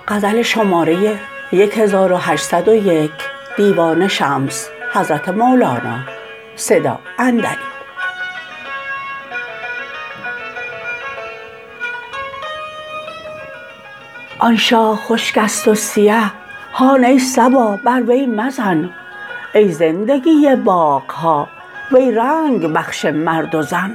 آن شاخ خشک است و سیه هان ای صبا بر وی مزن ای زندگی باغ ها وی رنگ بخش مرد و زن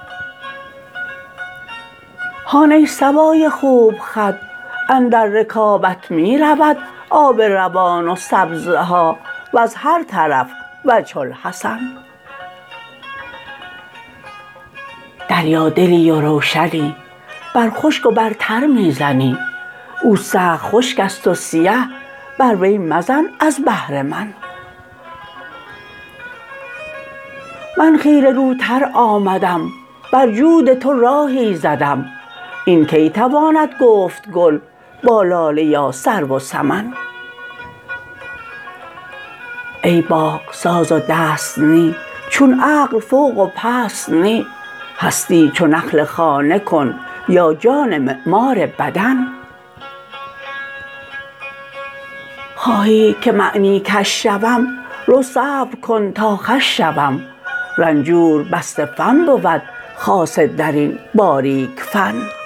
هان ای صبای خوب خد اندر رکابت می رود آب روان و سبزه ها وز هر طرف وجه الحسن دریادلی و روشنی بر خشک و بر تر می زنی او سخت خشک است و سیه بر وی مزن از بهر من من خیره روتر آمدم بر جود تو راهی زدم این کی تواند گفت گل با لاله یا سرو و سمن ای باغ ساز و دست نی چون عقل فوق و پست نی هستی چو نخل خانه کن یا جان معمار بدن خواهی که معنی کش شوم رو صبر کن تا خوش شوم رنجور بسته فن بود خاصه در این باریک فن